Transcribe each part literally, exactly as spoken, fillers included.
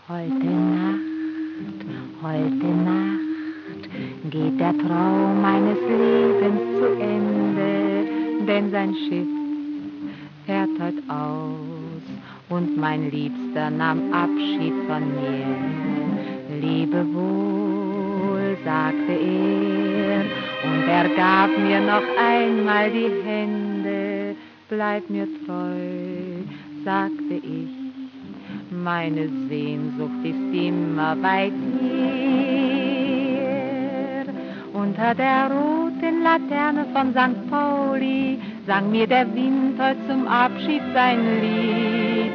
Heute Nacht, heute Nacht geht der Traum meines Lebens zu Ende, denn sein Schiff fährt heut aus und mein Liebster nahm Abschied von mir. Lebe wohl, sagte er, und er gab mir noch einmal die Hände. Bleib mir treu, sagte ich, meine Sehnsucht ist immer bei dir. Unter der roten Laterne von Sankt Pauli sang mir der Wind heut zum Abschied sein Lied.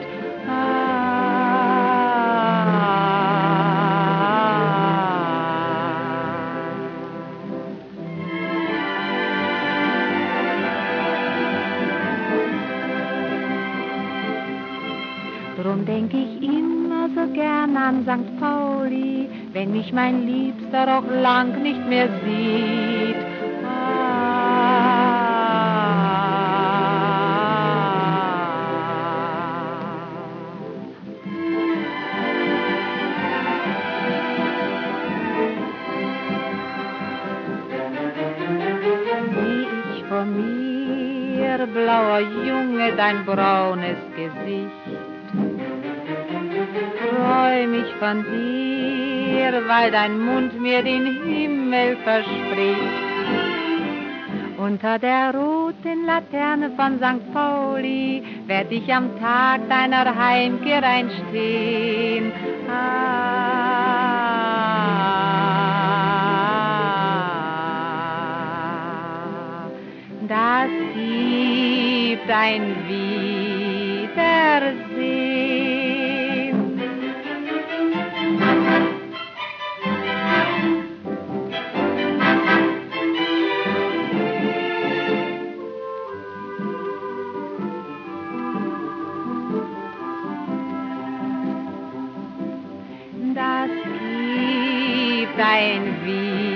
Drum denk ich immer so gern an Sankt Pauli, wenn mich mein Liebster auch lang nicht mehr sieht. Sieh ich vor mir, blauer Junge, dein braunes Gesicht, träum ich von dir, weil dein Mund mir den Himmel verspricht. Unter der roten Laterne von Sankt Pauli werd ich am Tag deiner Heimkehr einstehen. Ah, das gibt ein Wiedersehen. Das gibt ein Wiedersehen.